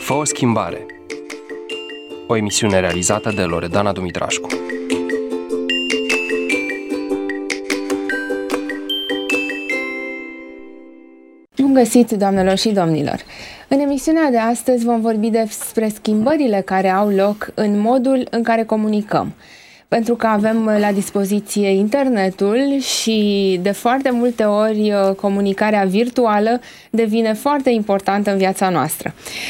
Fă o schimbare. O emisiune realizată de Loredana Dumitrașcu. Bun găsit, doamnelor și domnilor! În emisiunea de astăzi vom vorbi despre schimbările care au loc în modul în care comunicăm. Pentru că avem la dispoziție internetul și de foarte multe ori comunicarea virtuală devine foarte importantă în viața noastră.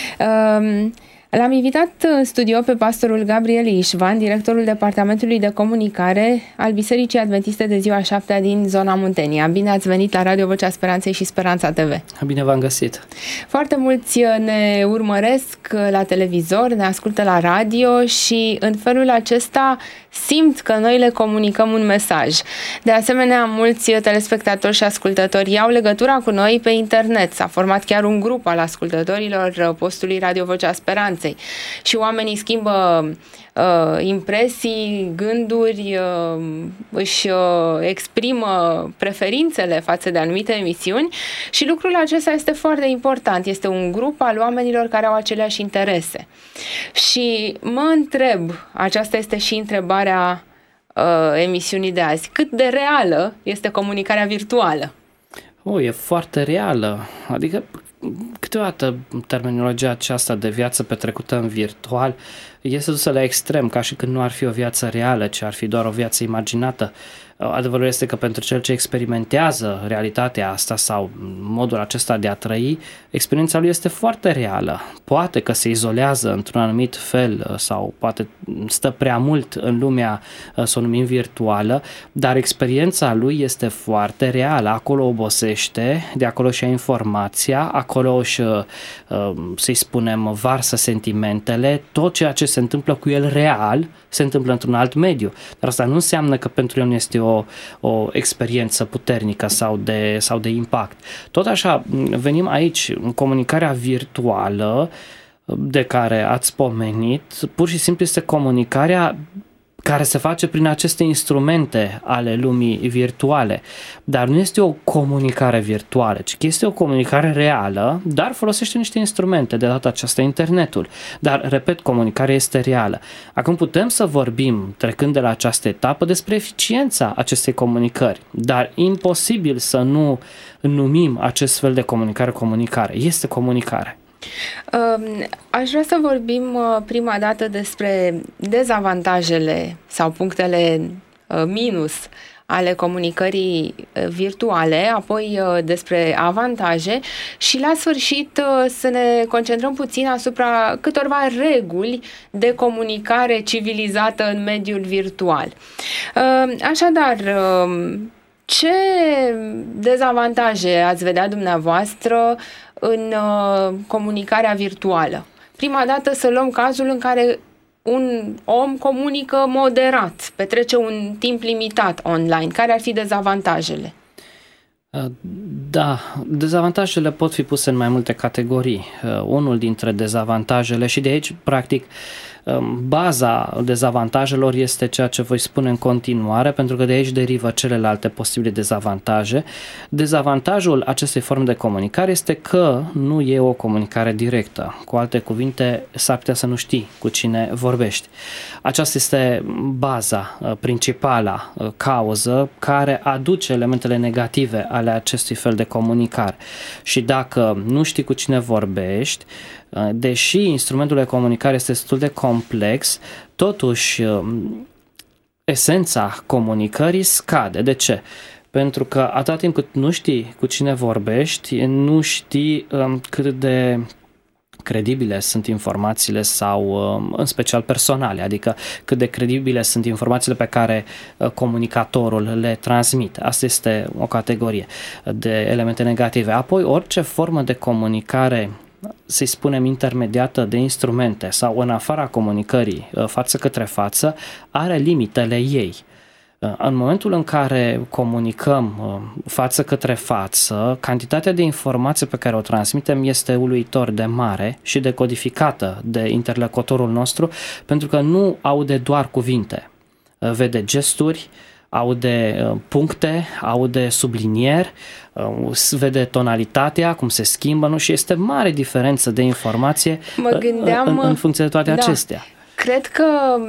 L-am invitat în studio pe pastorul Gabriel Ișvan, directorul Departamentului de Comunicare al Bisericii Adventiste de Ziua 7-a din zona Muntenia. Bine ați venit la Radio Vocea Speranței și Speranța TV. Bine v-am găsit! Foarte mulți ne urmăresc la televizor, ne ascultă la radio și în felul acesta simt că noi le comunicăm un mesaj. De asemenea, mulți telespectatori și ascultători iau legătura cu noi pe internet. S-a format chiar un grup al ascultătorilor postului Radio Vocea Speranței. Și oamenii schimbă impresii, gânduri, își exprimă preferințele față de anumite emisiuni și lucrul acesta este foarte important. Este un grup al oamenilor care au aceleași interese. Și mă întreb, aceasta este și întrebarea emisiunii de azi, cât de reală este comunicarea virtuală? E foarte reală, adică câteodată terminologia aceasta de viață petrecută în virtual este dusă la extrem, ca și când nu ar fi o viață reală, ci ar fi doar o viață imaginată. Adevărul este că pentru cel ce experimentează realitatea asta sau modul acesta de a trăi, experiența lui este foarte reală. Poate că se izolează într-un anumit fel sau poate stă prea mult în lumea, să o numim virtuală, dar experiența lui este foarte reală. Acolo obosește, de acolo și-a informația, acolo să-i spunem, varsă sentimentele, tot ceea ce se întâmplă cu el real se întâmplă într-un alt mediu. Dar asta nu înseamnă că pentru el nu este o experiență puternică sau de impact. Tot așa, venim aici, în comunicarea virtuală de care ați pomenit, pur și simplu este comunicarea care se face prin aceste instrumente ale lumii virtuale. Dar nu este o comunicare virtuală, ci este o comunicare reală, dar folosește niște instrumente, de data aceasta internetul. Dar, repet, comunicarea este reală. Acum putem să vorbim, trecând de la această etapă, despre eficiența acestei comunicări, dar imposibil să nu numim acest fel de comunicare. Este comunicare. Aș vrea să vorbim prima dată despre dezavantajele sau punctele minus ale comunicării virtuale, apoi despre avantaje și la sfârșit să ne concentrăm puțin asupra câtorva reguli de comunicare civilizată în mediul virtual. Așadar, ce dezavantaje ați vedea dumneavoastră în comunicarea virtuală? Prima dată să luăm cazul în care un om comunică moderat, petrece un timp limitat online. Care ar fi dezavantajele? Da, dezavantajele pot fi puse în mai multe categorii. Unul dintre dezavantajele, și de aici, practic, baza dezavantajelor este ceea ce voi spune în continuare, pentru că de aici derivă celelalte posibile dezavantaje. Dezavantajul acestei forme de comunicare este că nu e o comunicare directă. Cu alte cuvinte, s-ar putea să nu știi cu cine vorbești. Aceasta este baza, principala cauză care aduce elementele negative ale acestui fel de comunicare. Și dacă nu știi cu cine vorbești, deși instrumentul de comunicare este destul de complex, totuși esența comunicării scade. De ce? Pentru că atâta timp cât nu știi cu cine vorbești, nu știi cât de credibile sunt informațiile sau în special personale, adică cât de credibile sunt informațiile pe care comunicatorul le transmite. Asta este o categorie de elemente negative. Apoi, orice formă de comunicare, să-i spunem, intermediată de instrumente sau în afara comunicării față către față, are limitele ei. În momentul în care comunicăm față către față, cantitatea de informație pe care o transmitem este uluitor de mare și decodificată de interlocutorul nostru, pentru că nu aude doar cuvinte, vede gesturi, aude puncte, aude sublinieri, vede tonalitatea, cum se schimbă, nu? Și este mare diferență de informație în funcție de toate acestea. Cred că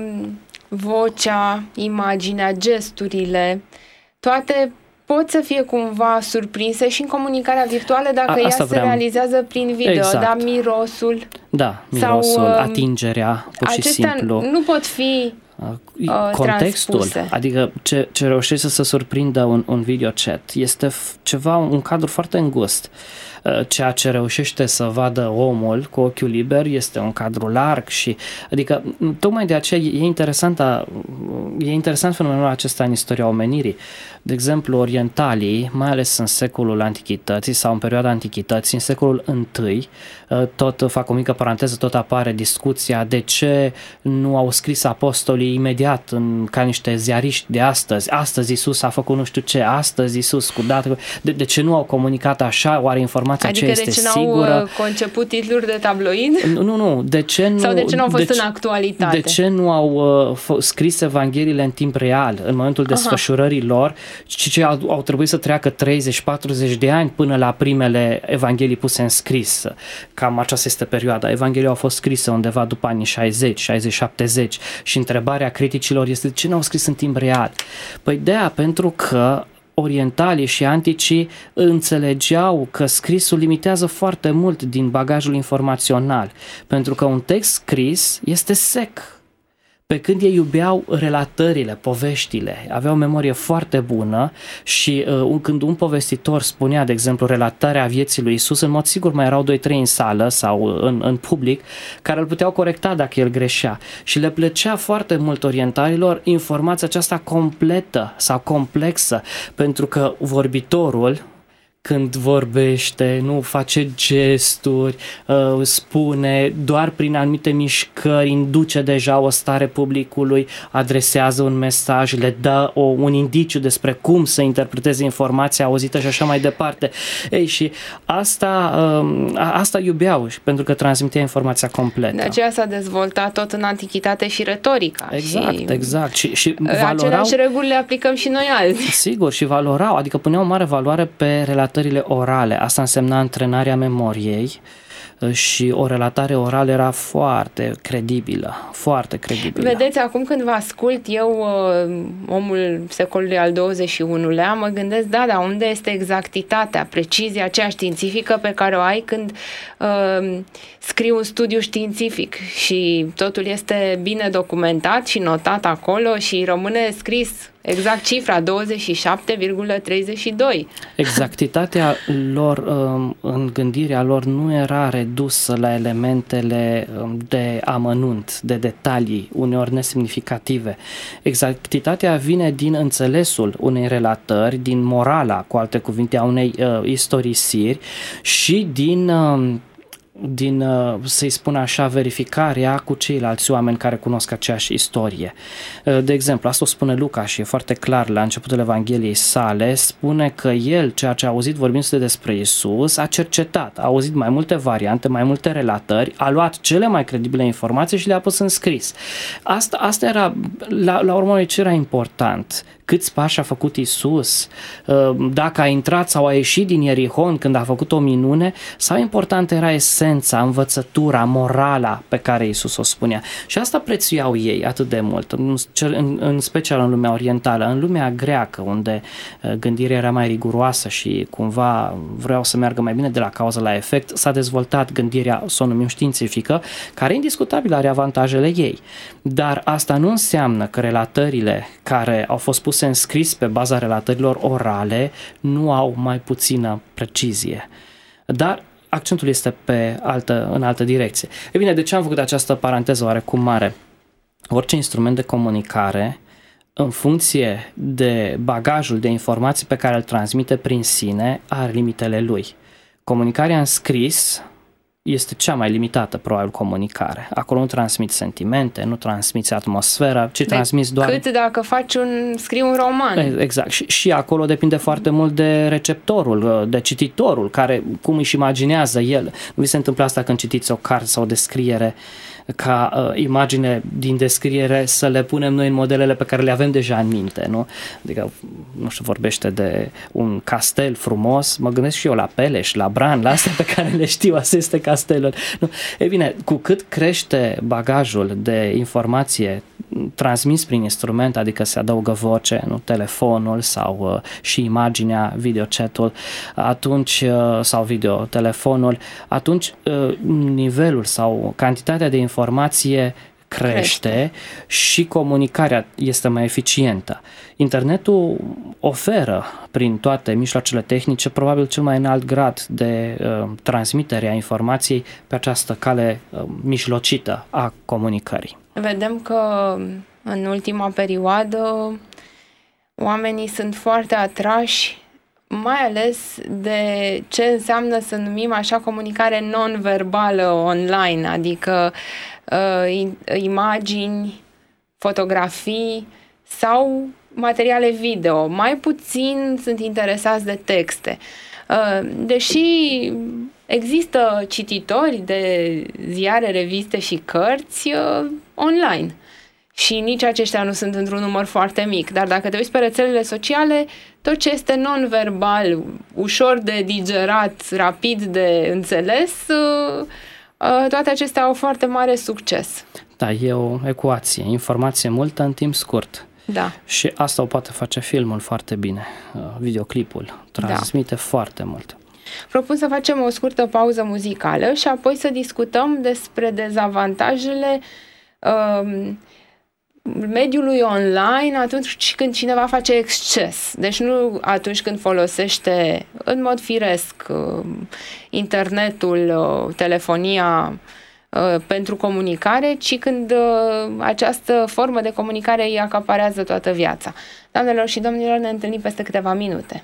vocea, imaginea, gesturile, toate pot să fie cumva surprinse și în comunicarea virtuală dacă ea se realizează prin video, exact. Mirosul. Da, mirosul, atingerea, pur și simplu. Nu pot fi contextul, transpuse. Adică ce reușește să surprindă un video chat este un cadru foarte îngust. Ceea ce reușește să vadă omul cu ochiul liber este un cadru larg și, adică, tocmai de aceea e interesant fenomenul acesta în istoria omenirii. De exemplu, orientalii, mai ales în secolul Antichității sau în perioada Antichității, în secolul I, tot fac o mică paranteză, tot apare discuția de ce nu au scris apostolii imediat ca niște ziariști de astăzi. Astăzi Iisus a făcut nu știu ce, astăzi Iisus cu dată. De ce nu au comunicat așa? Oare informația aceea este sigură? Adică de ce n-au conceput titluri de tabloid? Nu. De ce nu? Sau de ce nu au fost în actualitate? De ce nu au scris evangheliile în timp real, în momentul desfășurării lor, și ce au trebuit să treacă 30-40 de ani până la primele evanghelii puse în scris? Cam aceasta este perioada. Evangheliile au fost scrise undeva după anii 60, 60-70 și întrebarea criticilor este de ce nu au scris în timp real? Păi pentru că orientalii și anticii înțelegeau că scrisul limitează foarte mult din bagajul informațional, pentru că un text scris este sec. Pe când ei iubeau relatările, poveștile, aveau o memorie foarte bună și când un povestitor spunea, de exemplu, relatarea vieții lui Iisus, în mod sigur mai erau 2-3 în sală sau în public care îl puteau corecta dacă el greșea. Și le plăcea foarte mult orientalilor informația aceasta completă sau complexă, pentru că vorbitorul, când vorbește, nu face gesturi, spune, doar prin anumite mișcări induce deja o stare publicului, adresează un mesaj, le dă un indiciu despre cum să interpreteze informația auzită și așa mai departe. Ei, și asta iubeau, pentru că transmitea informația completă. De aceea s-a dezvoltat tot în antichitate și retorica. Exact. Și valorau, aceleași reguli le aplicăm și noi azi. Sigur, și valorau, adică puneau mare valoare pe relatările orale. Asta însemna antrenarea memoriei și o relatare orală era foarte credibilă. Vedeți, acum când vă ascult eu, omul secolului al XXI-lea, mă gândesc, dar unde este exactitatea, precizia aceea științifică pe care o ai când scrii un studiu științific și totul este bine documentat și notat acolo și rămâne scris exact cifra 27,32. Exactitatea lor în gândirea lor nu era redusă la elementele de amănunt, de detalii, uneori nesemnificative. Exactitatea vine din înțelesul unei relatări, din morala, cu alte cuvinte, a unei istorisiri și din să-i spun așa, verificarea cu ceilalți oameni care cunosc aceeași istorie. De exemplu, asta o spune Luca și e foarte clar la începutul Evangheliei sale, spune că el, ceea ce a auzit vorbindu-se despre Iisus, a cercetat, a auzit mai multe variante, mai multe relatări, a luat cele mai credibile informații și le-a pus în scris. Asta era, la urmă, ce era important? Câți pași a făcut Iisus, dacă a intrat sau a ieșit din Ierihon când a făcut o minune, sau important era esența, învățătura, morala pe care Iisus o spunea. Și asta prețuiau ei atât de mult, în special în lumea orientală. În lumea greacă, unde gândirea era mai riguroasă și cumva vreau să meargă mai bine de la cauză la efect, s-a dezvoltat gândirea, să o numim științifică, care indiscutabil are avantajele ei. Dar asta nu înseamnă că relatările care au fost puse în scris pe baza relatărilor orale nu au mai puțină precizie. Dar accentul este în altă direcție. E bine, de ce am făcut această paranteză oarecum mare? Orice instrument de comunicare, în funcție de bagajul de informații pe care îl transmite prin sine, are limitele lui. Comunicarea în scris este cea mai limitată, probabil, comunicare. Acolo nu transmiți sentimente, nu transmiți atmosfera, ci transmiți doar... Cât dacă scrii un roman. Exact. Și acolo depinde foarte mult de receptorul, de cititorul, care cum își imaginează el. Nu vi se întâmplă asta când citiți o carte sau o descriere, ca imagine din descriere să le punem noi în modelele pe care le avem deja în minte, nu? Adică, nu știu, vorbește de un castel frumos, mă gândesc și eu la Peleș, la Bran, la astea pe care le știu, asta este castelul. Nu? E bine, cu cât crește bagajul de informație transmis prin instrument, adică se adaugă voce, nu, telefonul sau și imaginea, videochatul, atunci sau videotelefonul, atunci nivelul sau cantitatea de informație crește și comunicarea este mai eficientă. Internetul oferă prin toate mijloacele tehnice probabil cel mai înalt grad de transmitere a informației pe această cale mijlocită a comunicării. Vedem că în ultima perioadă oamenii sunt foarte atrași, mai ales de ce înseamnă să numim așa comunicare non-verbală online, adică imagini, fotografii sau materiale video. Mai puțin sunt interesați de texte. Deși există cititori de ziare, reviste și cărți online și nici aceștia nu sunt într-un număr foarte mic, dar dacă te uiți pe rețelele sociale, tot ce este non-verbal, ușor de digerat, rapid de înțeles, toate acestea au foarte mare succes. Da, e o ecuație, informație multă în timp scurt. Da. Și asta o poate face filmul foarte bine, videoclipul transmite foarte mult. Propun să facem o scurtă pauză muzicală și apoi să discutăm despre dezavantajele mediului online atunci când cineva face exces. Deci nu atunci când folosește în mod firesc internetul, telefonia pentru comunicare, ci când această formă de comunicare îi acaparează toată viața. Doamnelor și domnilor, ne întâlnim peste câteva minute.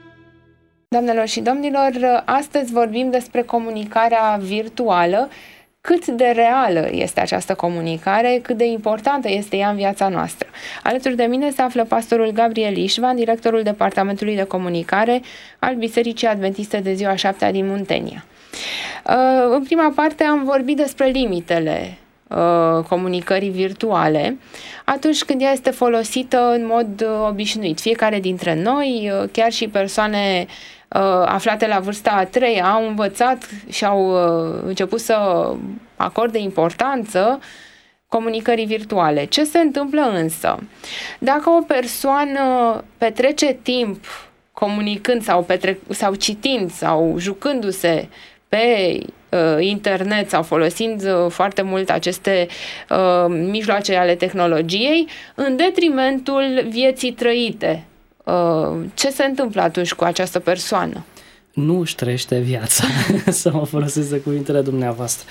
Doamnelor și domnilor, astăzi vorbim despre comunicarea virtuală, cât de reală este această comunicare, cât de importantă este ea în viața noastră. Alături de mine se află pastorul Gabriel Ișvan, directorul Departamentului de Comunicare al Bisericii Adventiste de Ziua 7 din Muntenia. În prima parte am vorbit despre limitele comunicării virtuale atunci când ea este folosită în mod obișnuit. Fiecare dintre noi, chiar și persoane aflate la vârsta a treia, au învățat și au început să acorde importanță comunicării virtuale. Ce se întâmplă însă? Dacă o persoană petrece timp comunicând sau citind sau jucându-se pe internet sau folosind foarte mult aceste mijloace ale tehnologiei, în detrimentul vieții trăite, ce se întâmplă atunci cu această persoană? Nu își trăiește viața, să mă folosesc de cuvintele dumneavoastră.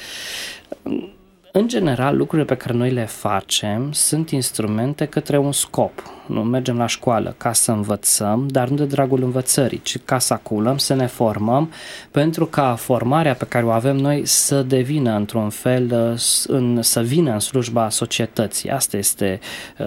În general, lucrurile pe care noi le facem sunt instrumente către un scop. Nu mergem la școală ca să învățăm, dar nu de dragul învățării, ci ca să aculăm, să ne formăm, pentru ca formarea pe care o avem noi să devină într-un fel, să vină în slujba societății. Asta este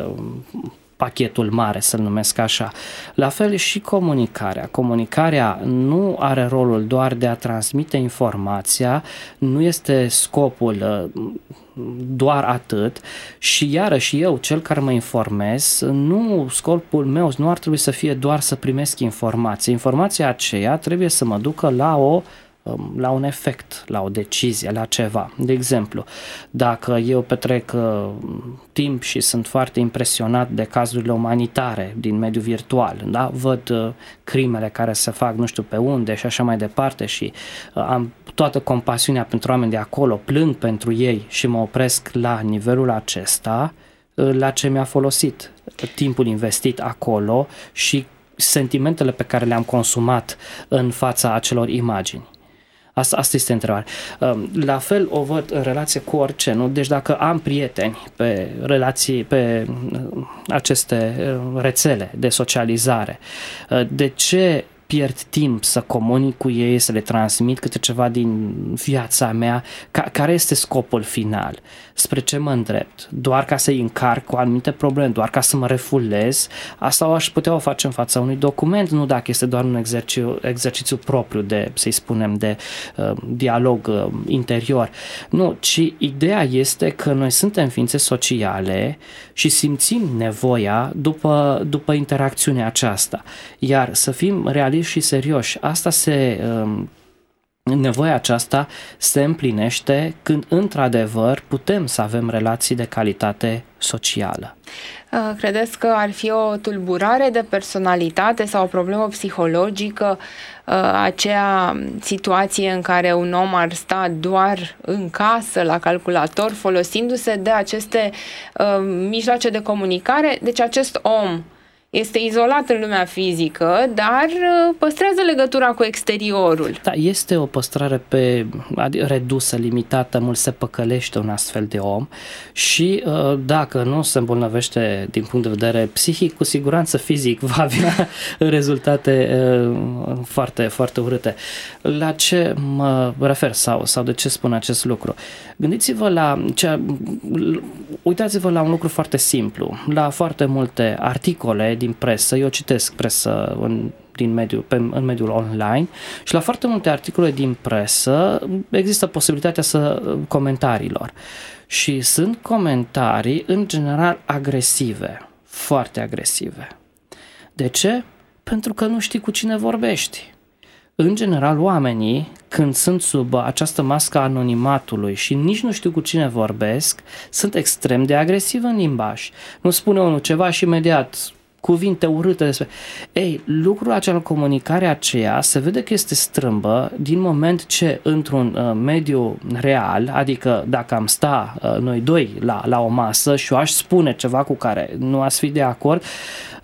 pachetul mare, să-l numesc așa. La fel și comunicarea. Comunicarea nu are rolul doar de a transmite informația, nu este scopul doar atât și iarăși eu, cel care mă informez, scopul meu nu ar trebui să fie doar să primesc informații. Informația aceea trebuie să mă ducă la un efect, la o decizie, la ceva. De exemplu, dacă eu petrec timp și sunt foarte impresionat de cazurile umanitare din mediul virtual, da? Văd crimele care se fac nu știu pe unde și așa mai departe și am toată compasiunea pentru oameni de acolo, plâng pentru ei și mă opresc la nivelul acesta, la ce mi-a folosit timpul investit acolo și sentimentele pe care le-am consumat în fața acelor imagini. Asta este întrebarea. La fel o văd în relație cu orice, nu? Deci dacă am prieteni pe relații, pe aceste rețele de socializare, de ce pierd timp să comunic cu ei, să le transmit câte ceva din viața mea? Care este scopul final? Spre ce mă îndrept? Doar ca să-i încarc cu anumite probleme, doar ca să mă refulez? Asta aș putea o face în fața unui document, nu dacă este doar un exercițiu propriu de, să-i spunem, de dialog interior. Nu, ci ideea este că noi suntem ființe sociale și simțim nevoia după interacțiunea aceasta. Iar să fim realiști și serioși, nevoia aceasta se împlinește când într-adevăr putem să avem relații de calitate socială. Credeți că ar fi o tulburare de personalitate sau o problemă psihologică acea situație în care un om ar sta doar în casă la calculator folosindu-se de aceste mijloace de comunicare? Deci acest om este izolat în lumea fizică, dar păstrează legătura cu exteriorul. Da, este o păstrare redusă, limitată, mult se păcălește un astfel de om și dacă nu se îmbolnăvește din punct de vedere psihic, cu siguranță fizic va avea rezultate foarte, foarte urâte. La ce mă refer sau de ce spun acest lucru? Gândiți-vă uitați-vă la un lucru foarte simplu, la foarte multe articole din presă, eu citesc presă în mediul online și la foarte multe articole din presă există posibilitatea comentariilor și sunt comentarii în general agresive, foarte agresive. De ce? Pentru că nu știi cu cine vorbești. În general, oamenii, când sunt sub această mască a anonimatului și nici nu știu cu cine vorbesc, sunt extrem de agresivi în limbaj. Nu spune unul ceva și imediat cuvinte urâte despre... lucrul acela, comunicarea aceea, se vede că este strâmbă din moment ce într-un mediu real, adică dacă am sta noi doi la o masă și eu aș spune ceva cu care nu ați fi de acord,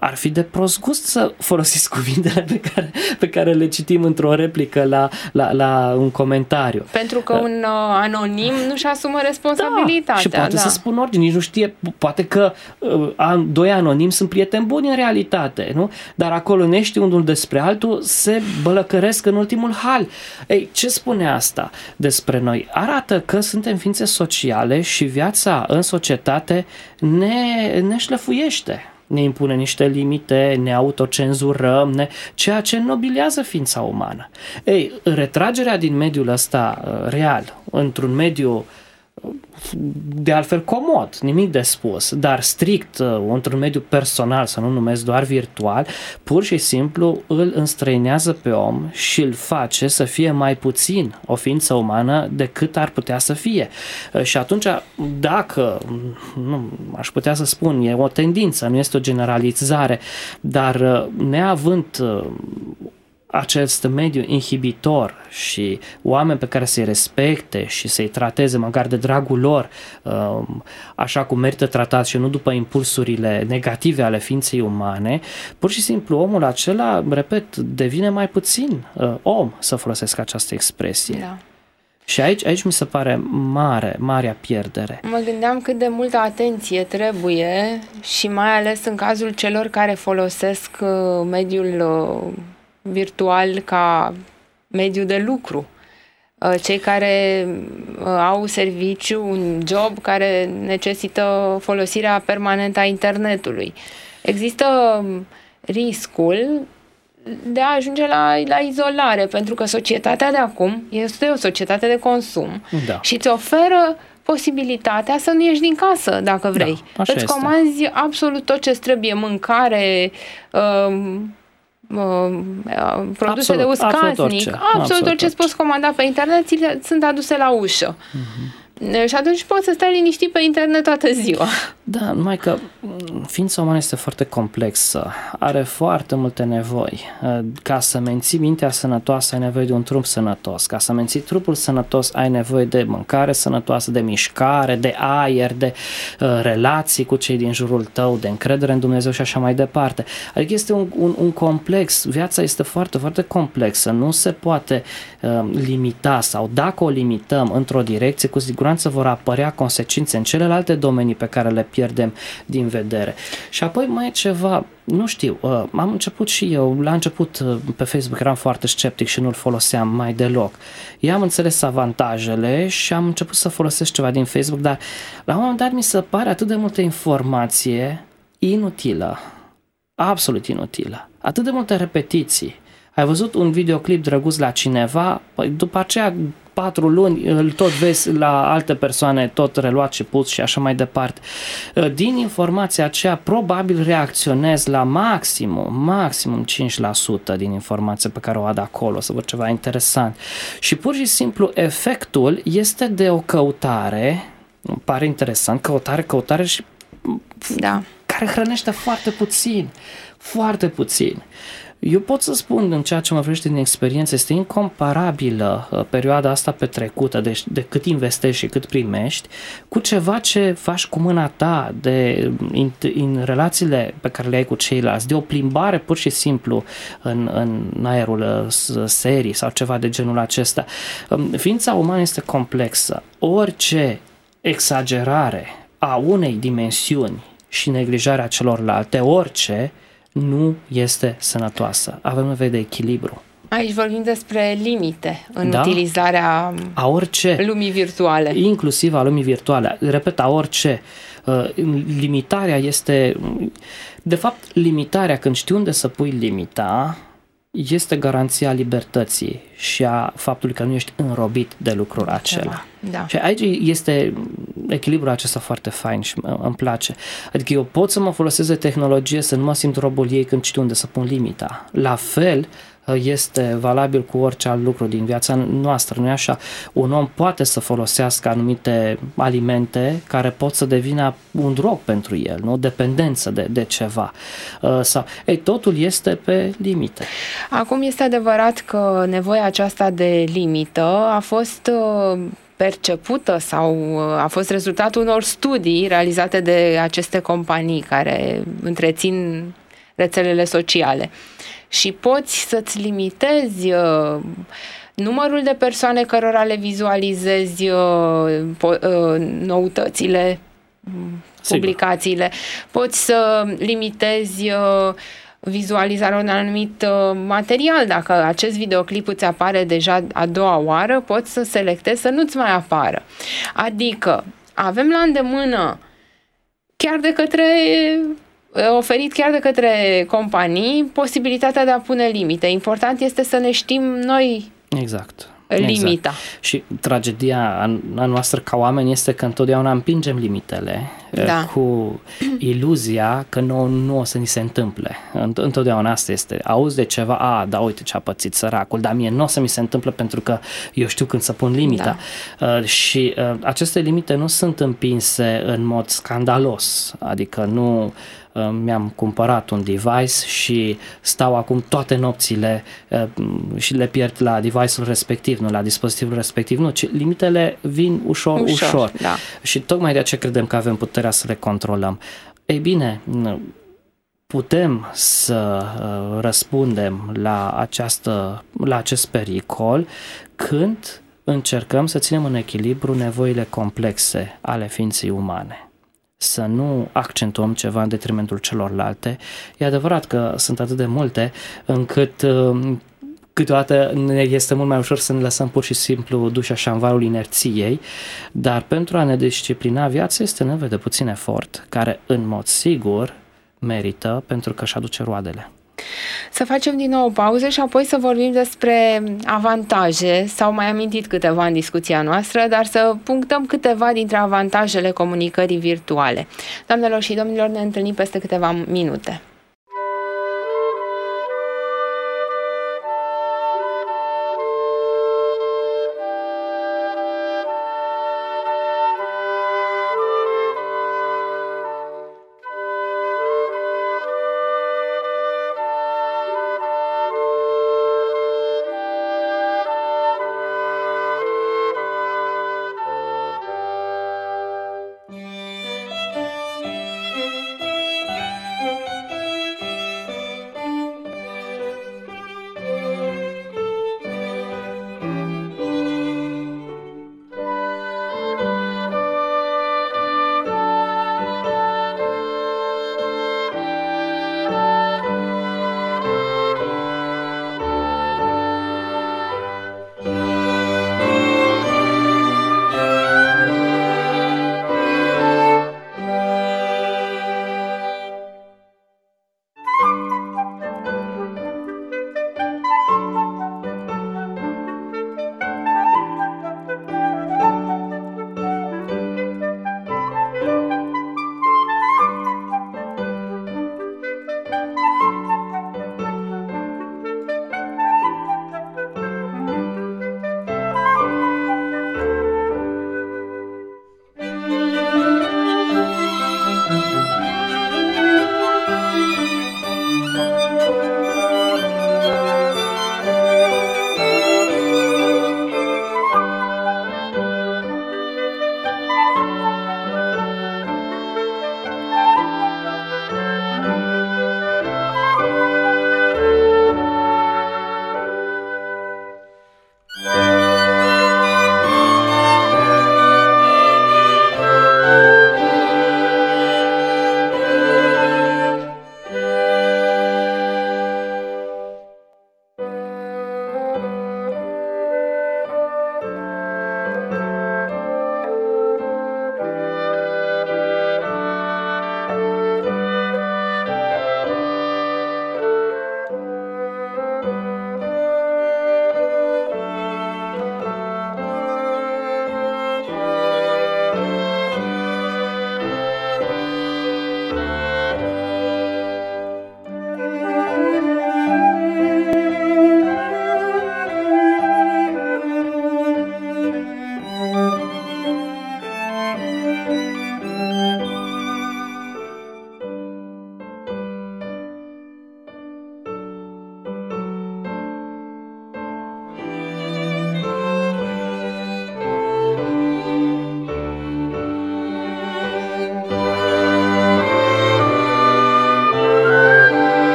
ar fi de prost gust să folosiți cuvintele pe care le citim într-o replică la un comentariu. Pentru că un anonim nu-și asumă responsabilitatea. Și poate să spun oricine, nici nu știe, poate că doi anonimi sunt prieteni buni în realitate, nu? Dar acolo neștii unul despre altul se bălăcăresc în ultimul hal. Ei, ce spune asta despre noi? Arată că suntem ființe sociale și viața în societate ne șlefuiește. Ne impune niște limite, ne autocenzurăm, ceea ce nobilează ființa umană. Ei, retragerea din mediul ăsta real, într-un mediu de altfel comod, nimic de spus, dar strict într-un mediu personal, să nu numesc doar virtual, pur și simplu îl înstrăinează pe om și îl face să fie mai puțin o ființă umană decât ar putea să fie. Și atunci, dacă, nu, aș putea să spun, e o tendință, nu este o generalizare, dar neavând acest mediu inhibitor și oameni pe care să-i respecte și să-i trateze măcar de dragul lor așa cum merită tratat și nu după impulsurile negative ale ființei umane, pur și simplu omul acela, repet, devine mai puțin om, să folosesc această expresie. Da. Și aici mi se pare marea pierdere. Mă gândeam cât de multă atenție trebuie și mai ales în cazul celor care folosesc mediul virtual ca mediu de lucru. Cei care au serviciu, un job care necesită folosirea permanentă a internetului. Există riscul de a ajunge la izolare, pentru că societatea de acum este o societate de consum și îți oferă posibilitatea să nu ieși din casă dacă vrei. Îți comanzi absolut tot ce trebuie, mâncare, produse de uscasnic, absolut orice îți poți comanda pe internet, sunt aduse la ușă. Și atunci poți să stai liniștit pe internet toată ziua. Da, numai că ființa umană este foarte complexă, are foarte multe nevoi. Ca să menții mintea sănătoasă ai nevoie de un trup sănătos, ca să menții trupul sănătos ai nevoie de mâncare sănătoasă, de mișcare, de aer, de relații cu cei din jurul tău, de încredere în Dumnezeu și așa mai departe. Adică este un complex, viața este foarte, foarte complexă, nu se poate limita sau dacă o limităm într-o direcție, cu siguranță vor apărea consecințe în celelalte domenii pe care le pierdem din vedere. Și apoi mai e ceva, nu știu, am început și eu, la început pe Facebook eram foarte sceptic și nu-l foloseam mai deloc. Eu am înțeles avantajele și am început să folosesc ceva din Facebook, dar la un moment dat mi se pare atât de multă informație inutilă, absolut inutilă, atât de multe repetiții. Ai văzut un videoclip drăguț la cineva, după aceea 4 luni îl tot vezi la alte persoane, tot reluat și pus și așa mai departe. Din informația aceea probabil reacționezi la maximum 5% din informația pe care o ad acolo, să văd ceva interesant. Și pur și simplu efectul este de o căutare, îmi pare interesant, căutare și care hrănește foarte puțin. Eu pot să spun, în ceea ce mă privește din experiență, este incomparabilă perioada asta petrecută, de cât investești și cât primești, cu ceva ce faci cu mâna ta, în relațiile pe care le ai cu ceilalți, de o plimbare pur și simplu în aerul serii sau ceva de genul acesta. Ființa umană este complexă. Orice exagerare a unei dimensiuni și neglijarea celorlalte, orice, nu este sănătoasă. Avem nevoie de echilibru. Aici vorbim despre limite în utilizarea a orice, lumii virtuale. Inclusiv a lumii virtuale. Repet, a orice. Limitarea este... De fapt, limitarea, când știi unde să pui limita, este garanția libertății și a faptului că nu ești înrobit de lucrul acela. Da. Și aici este echilibrul acesta foarte fain și îmi place. Adică eu pot să mă folosesc de tehnologie, să nu mă simt robul ei când știu unde să pun limita. La fel este valabil cu orice alt lucru din viața noastră, nu-i așa? Un om poate să folosească anumite alimente care pot să devină un drog pentru el, nu? Dependență de ceva. Totul este pe limite. Acum este adevărat că nevoia aceasta de limită a fost percepută sau a fost rezultatul unor studii realizate de aceste companii care întrețin rețelele sociale. Și poți să-ți limitezi numărul de persoane cărora le vizualizezi noutățile, publicațiile. Poți să limitezi vizualizarea unui anumit material. Dacă acest videoclip îți apare deja a doua oară, poți să selectezi să nu-ți mai apară. Adică avem la îndemână oferit chiar de către companii posibilitatea de a pune limite. Important este să ne știm noi limita. Exact. Și tragedia a noastră ca oameni este că întotdeauna împingem limitele cu iluzia că nu o să ni se întâmple. Întotdeauna asta este. Auzi de ceva, uite ce a pățit săracul, dar mie nu o să mi se întâmplă pentru că eu știu când să pun limita. Și aceste limite nu sunt împinse în mod scandalos, adică nu mi-am cumpărat un device și stau acum toate nopțile și le pierd la device-ul respectiv, nu la dispozitivul respectiv, nu, ci limitele vin ușor. Da. Și tocmai de aceea credem că avem puterea să le controlăm. Ei bine, putem să răspundem la acest pericol când încercăm să ținem în echilibru nevoile complexe ale ființei umane. Să nu accentuăm ceva în detrimentul celorlalte. E adevărat că sunt atât de multe încât câteodată ne este mult mai ușor să ne lăsăm pur și simplu duși așa în valul inerției, dar pentru a ne disciplina viața este nevoie de puțin efort, care în mod sigur merită pentru că își aduce roadele. Să facem din nou o pauză și apoi să vorbim despre avantaje. S-au mai amintit câteva în discuția noastră, dar să punctăm câteva dintre avantajele comunicării virtuale. Doamnelor și domnilor, ne întâlnim peste câteva minute.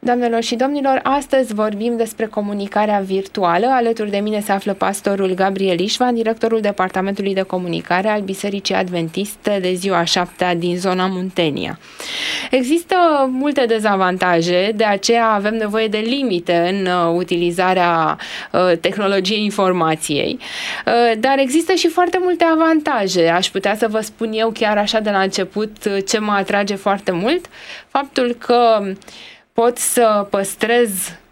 Doamnelor și domnilor, astăzi vorbim despre comunicarea virtuală. Alături de mine se află pastorul Gabriel Ișvan, directorul Departamentului de Comunicare al Bisericii Adventiste de ziua 7-a din zona Muntenia. Există multe dezavantaje, de aceea avem nevoie de limite în utilizarea tehnologiei informației, dar există și foarte multe avantaje. Aș putea să vă spun eu chiar așa de la început ce mă atrage foarte mult, faptul că pot să păstrez,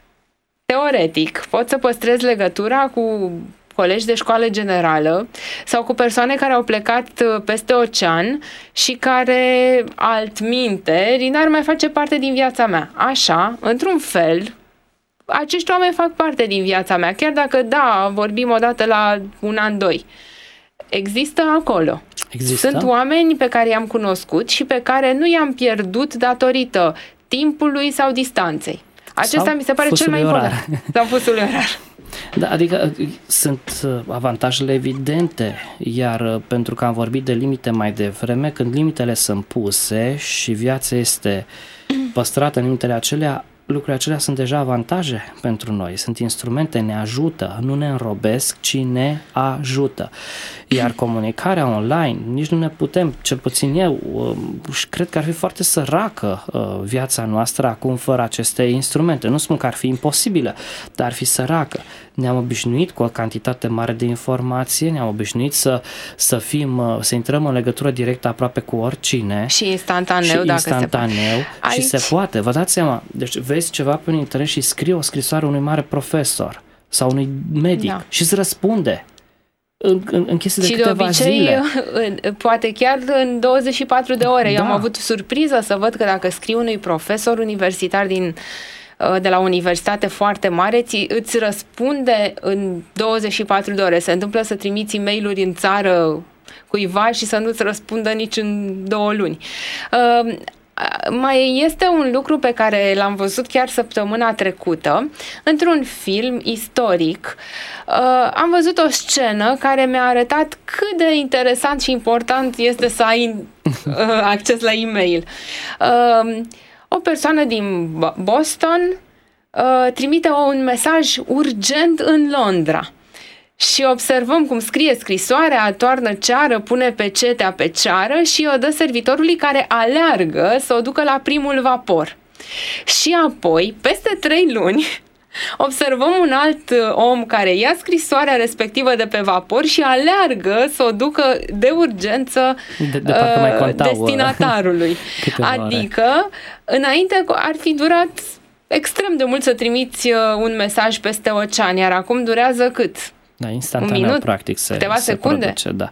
teoretic, pot să păstrez legătura cu colegi de școală generală sau cu persoane care au plecat peste ocean și care, altminteri, n-ar mai face parte din viața mea. Așa, într-un fel, acești oameni fac parte din viața mea, chiar dacă, da, vorbim odată la un an, doi. Există acolo. Există? Sunt oameni pe care i-am cunoscut și pe care nu i-am pierdut datorită timpului sau distanței. Acesta sau mi se pare cel mai important. Sau fusului orar. Da, adică sunt avantajele evidente, iar pentru că am vorbit de limite mai devreme, când limitele sunt puse și viața este păstrată în limitele acelea, lucrurile acelea sunt deja avantaje pentru noi, sunt instrumente, ne ajută, nu ne înrobesc, ci ne ajută. Iar comunicarea online, nici nu ne putem, cel puțin eu, și cred că ar fi foarte săracă viața noastră acum fără aceste instrumente. Nu spun că ar fi imposibilă, dar ar fi săracă. Ne-am obișnuit cu o cantitate mare de informație, ne-am obișnuit să intrăm în legătură directă aproape cu oricine. Și instantaneu, dacă instantaneu, se și se poate. Vă dați seama, deci vezi ceva pe internet și scrie o scrisoare unui mare profesor sau unui medic și îți răspunde în chestii de câteva zile. Poate chiar în 24 de ore. Eu am avut surpriză să văd că dacă scriu unui profesor universitar de la o universitate foarte mare, îți răspunde în 24 de ore. Se întâmplă să trimiți e-mail-uri în țară cuiva și să nu-ți răspundă nici în 2 luni. Mai este un lucru pe care l-am văzut chiar săptămâna trecută într-un film istoric. Am văzut o scenă care mi-a arătat cât de interesant și important este să ai acces la e-mail. O persoană din Boston trimite un mesaj urgent în Londra. Și observăm cum scrie scrisoarea, toarnă ceară, pune pecetea pe ceară și o dă servitorului care aleargă să o ducă la primul vapor. Și apoi, peste 3 luni, observăm un alt om care ia scrisoarea respectivă de pe vapor și aleargă să o ducă de urgență destinatarului. Adică, înainte ar fi durat extrem de mult să trimiți un mesaj peste ocean, iar acum durează cât? Da, instantaneu, practic, câteva secunde. Produce, da.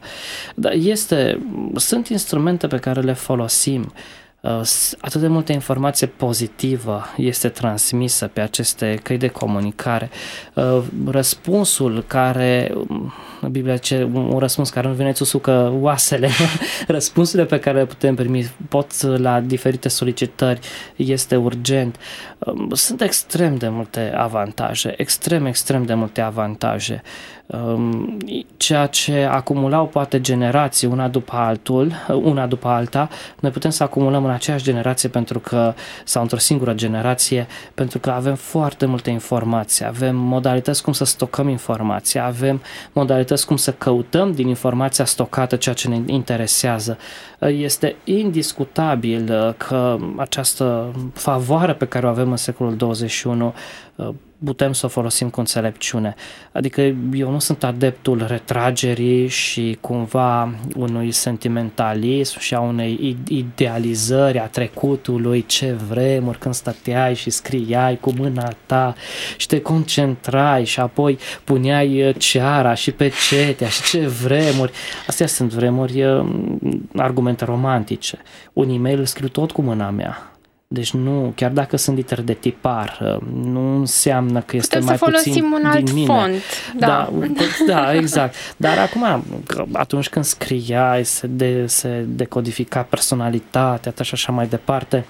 Sunt instrumente pe care le folosim. Atât de multă informație pozitivă este transmisă pe aceste căi de comunicare. Răspunsul care, Biblia zice, un răspuns care nu vine îți usucă oasele, răspunsurile pe care le putem primi la diferite solicitări este urgent. Sunt extrem de multe avantaje, extrem de multe avantaje. Ceea ce acumulau poate generații una după alta, noi putem să acumulăm în aceeași generație sau într-o singură generație, pentru că avem foarte multe informații, avem modalități cum să stocăm informația, avem modalități cum să căutăm din informația stocată ceea ce ne interesează. Este indiscutabil că această favoare pe care o avem în secolul 21 putem să o folosim cu înțelepciune. Adică eu nu sunt adeptul retragerii și cumva unui sentimentalism și a unei idealizări a trecutului, ce vremuri când stăteai și scriai cu mâna ta și te concentrai și apoi puneai ceara și pecetea și ce vremuri. Astea sunt vremuri, argumente romantice. Un e-mail îl scriu tot cu mâna mea. Deci nu, chiar dacă sunt litere de tipar, nu înseamnă că este mai puțin din mine. Putem să folosim un alt font. Da, exact. Dar acum, atunci când scriai, se decodifica personalitatea ta și așa mai departe.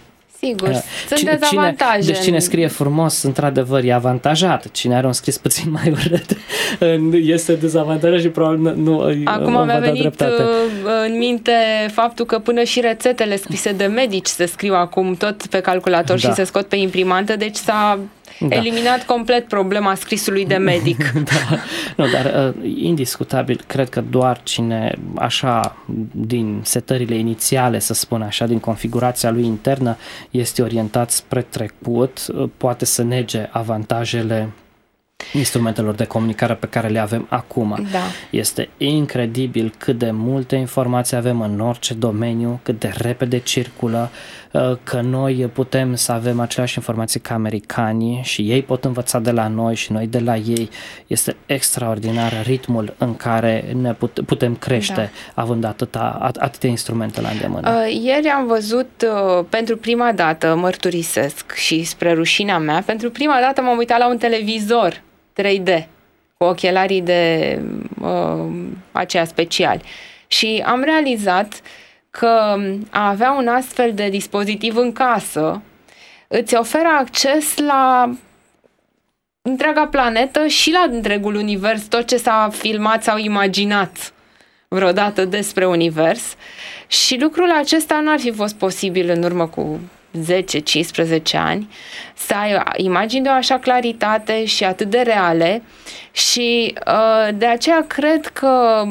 Sigur, sunt dezavantaje. Deci cine scrie frumos, într-adevăr, e avantajat. Cine are un scris puțin mai urât, este dezavantajat și probabil nu Acum mi-a venit în minte faptul că până și rețetele scrise de medici se scriu acum tot pe calculator și se scot pe imprimantă, deci s-a eliminat complet problema scrisului de medic. Nu, dar indiscutabil, cred că doar cine așa din setările inițiale, să spun așa, din configurația lui internă, este orientat spre trecut, poate să nege avantajele instrumentelor de comunicare pe care le avem acum. Da. Este incredibil cât de multe informații avem în orice domeniu, cât de repede circulă, că noi putem să avem aceleași informații ca americanii și ei pot învăța de la noi și noi de la ei. Este extraordinar ritmul în care ne putem crește având atâtea instrumente la îndemână. Ieri am văzut pentru prima dată, mărturisesc și spre rușinea mea, pentru prima dată m-am uitat la un televizor 3D cu ochelarii de aceia speciali și am realizat că a avea un astfel de dispozitiv în casă îți oferă acces la întreaga planetă și la întregul univers, tot ce s-a filmat sau imaginat vreodată despre univers, și lucrul acesta nu ar fi fost posibil în urmă cu 10-15 ani, să ai imagini de o așa claritate și atât de reale, și de aceea cred că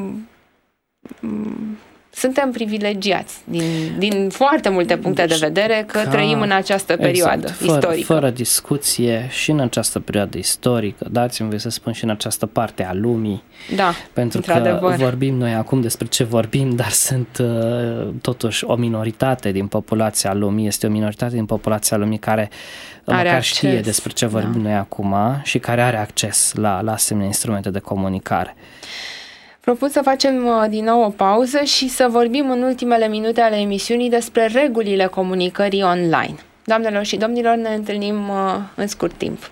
suntem privilegiați din foarte multe puncte de vedere că trăim în această perioadă istorică. Fără discuție și în această perioadă istorică, dați-mi voie să spun și în această parte a lumii. Da, pentru că vorbim noi acum despre ce vorbim, dar sunt totuși o minoritate din populația lumii, este o minoritate din populația lumii care măcar știe despre ce vorbim noi acum și care are acces la asemenea instrumente de comunicare. Propun să facem din nou o pauză și să vorbim în ultimele minute ale emisiunii despre regulile comunicării online. Doamnelor și domnilor, ne întâlnim în scurt timp.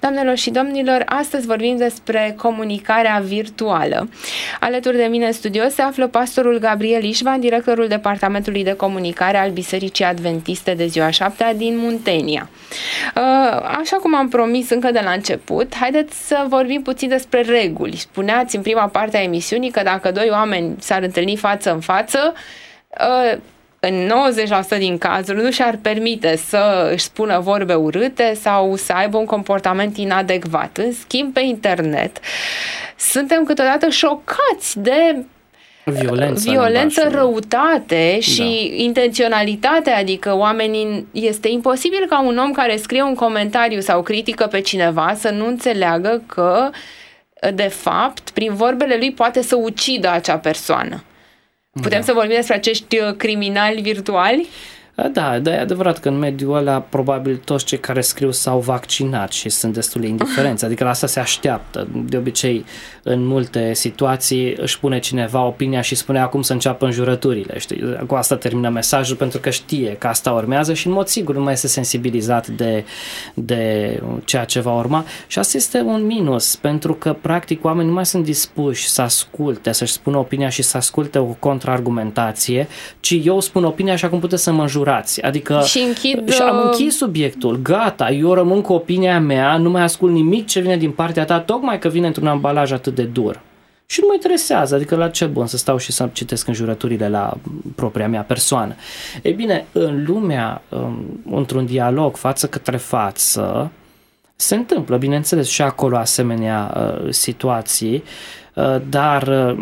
Doamnelor și domnilor, astăzi vorbim despre comunicarea virtuală. Alături de mine în studio se află pastorul Gabriel Ișvan, directorul Departamentului de Comunicare al Bisericii Adventiste de Ziua 7-a din Muntenia. Așa cum am promis încă de la început, haideți să vorbim puțin despre reguli. Spuneați în prima parte a emisiunii că dacă doi oameni s-ar întâlni față în față, în 90% din cazuri nu și-ar permite să își spună vorbe urâte sau să aibă un comportament inadecvat. În schimb, pe internet suntem câteodată șocați de violență, răutate și intenționalitate, adică oamenii, este imposibil ca un om care scrie un comentariu sau critică pe cineva să nu înțeleagă că, de fapt, prin vorbele lui poate să ucidă acea persoană. Putem să vorbim despre acești criminali virtuali? Da, dar e adevărat că în mediul ăla probabil toți cei care scriu s-au vaccinat și sunt destul de indiferenți, adică la asta se așteaptă. De obicei, în multe situații își pune cineva opinia și spune acum să înceapă înjurăturile, știi? Cu asta termină mesajul pentru că știe că asta urmează și în mod sigur nu mai este sensibilizat de ceea ce va urma și asta este un minus, pentru că practic oamenii nu mai sunt dispuși să asculte, să-și spună opinia și să asculte o contraargumentație, ci eu spun opinia și acum puteți să mă înjurați. Adică și am închis subiectul, gata, eu rămân cu opinia mea, nu mai ascult nimic ce vine din partea ta, tocmai că vine într-un ambalaj atât de dur. Și nu mă interesează, adică la ce bun să stau și să citesc înjurăturile la propria mea persoană. Ei bine, în lumea, într-un dialog față către față, se întâmplă, bineînțeles, și acolo asemenea situații, dar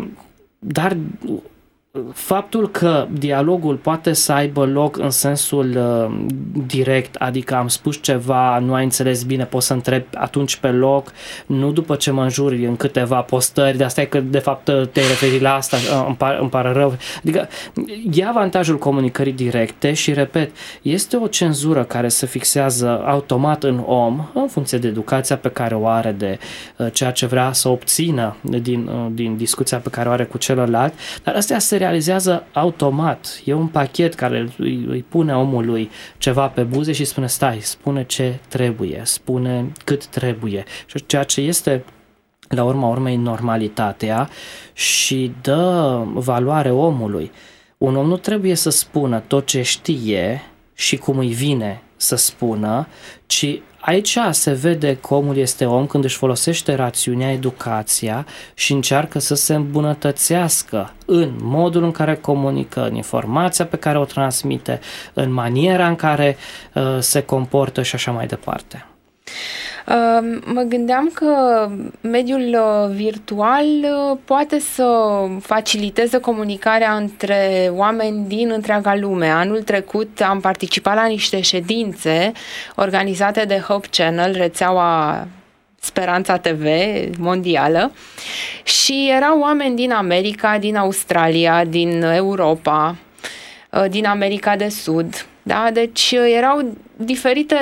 faptul că dialogul poate să aibă loc în sensul direct, adică am spus ceva, nu ai înțeles bine, poți să întrebi atunci pe loc, nu după ce mă înjuri în câteva postări, de asta e că de fapt te-ai referit la asta, îmi pare rău. Adică e avantajul comunicării directe și, repet, este o cenzură care se fixează automat în om, în funcție de educația pe care o are, de ceea ce vrea să obțină din discuția pe care o are cu celălalt, dar astea se realizează automat. E un pachet care îi pune omului ceva pe buze și spune stai, spune ce trebuie, spune cât trebuie. Și ceea ce este la urma urmei normalitatea și dă valoare omului. Un om nu trebuie să spună tot ce știe și cum îi vine să spună, ci aici se vede că omul este om când își folosește rațiunea, educația și încearcă să se îmbunătățească în modul în care comunică, în informația pe care o transmite, în maniera în care se comportă și așa mai departe. Mă gândeam că mediul virtual poate să faciliteze comunicarea între oameni din întreaga lume. Anul trecut am participat la niște ședințe organizate de Hope Channel, rețeaua Speranța TV mondială, și erau oameni din America, din Australia, din Europa, din America de Sud. Da? Deci erau diferite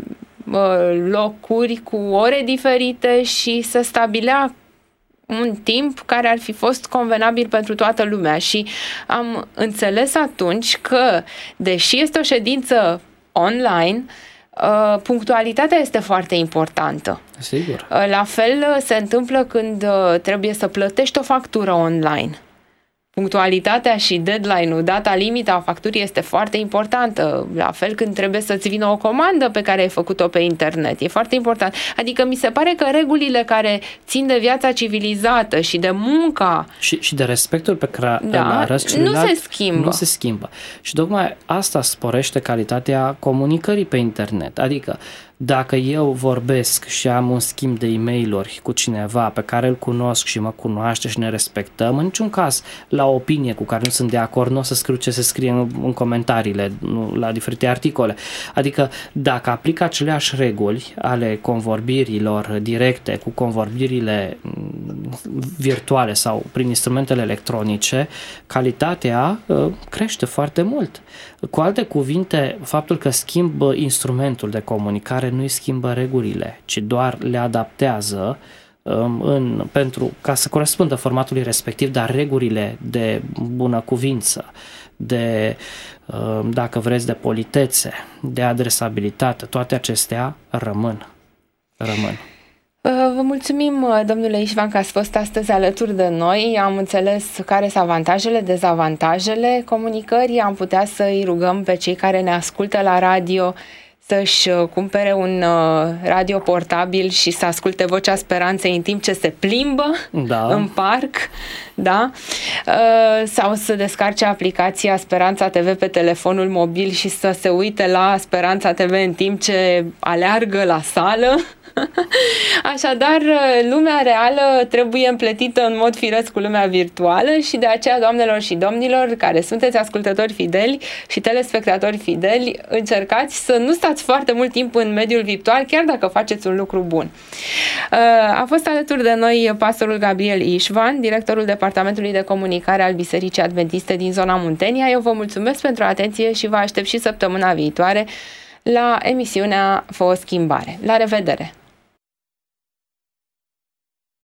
locuri cu ore diferite și se stabilea un timp care ar fi fost convenabil pentru toată lumea și am înțeles atunci că, deși este o ședință online, punctualitatea este foarte importantă. Sigur. La fel se întâmplă când trebuie să plătești o factură online. Punctualitatea și deadline-ul, data limită a facturii este foarte importantă. La fel când trebuie să-ți vină o comandă pe care ai făcut-o pe internet. E foarte important. Adică mi se pare că regulile care țin de viața civilizată și de munca și de respectul pe care îl arăți celuilalt, nu se schimbă. Și tocmai asta sporește calitatea comunicării pe internet. Adică dacă eu vorbesc și am un schimb de e-mail-uri cu cineva pe care îl cunosc și mă cunoaște și ne respectăm, în niciun caz la o opinie cu care nu sunt de acord nu o să scriu ce se scrie în comentariile la diferite articole. Adică dacă aplic aceleași reguli ale convorbirilor directe cu convorbirile virtuale sau prin instrumentele electronice, calitatea crește foarte mult. Cu alte cuvinte, faptul că schimb instrumentul de comunicare nu îi schimbă regulile, ci doar le adaptează ca să corespundă formatului respectiv, dar regulile de bună cuvință, de, dacă vreți, de politețe, de adresabilitate, toate acestea rămân. rămân. Vă mulțumim, domnule Ișvan, că ați fost astăzi alături de noi. Am înțeles care sunt avantajele, dezavantajele comunicării. Am putea să-i rugăm pe cei care ne ascultă la radio să-și cumpere un radio portabil și să asculte Vocea Speranței în timp ce se plimbă în parc, da? Sau să descarce aplicația Speranța TV pe telefonul mobil și să se uite la Speranța TV în timp ce aleargă la sală. Așadar, lumea reală trebuie împletită în mod firesc cu lumea virtuală și de aceea, doamnelor și domnilor, care sunteți ascultători fideli și telespectatori fideli, încercați să nu stați foarte mult timp în mediul virtual, chiar dacă faceți un lucru bun. A fost alături de noi pastorul Gabriel Ișvan, directorul Departamentului de Comunicare al Bisericii Adventiste din zona Muntenia. Eu vă mulțumesc pentru atenție și vă aștept și săptămâna viitoare la emisiunea Fă o schimbare. La revedere!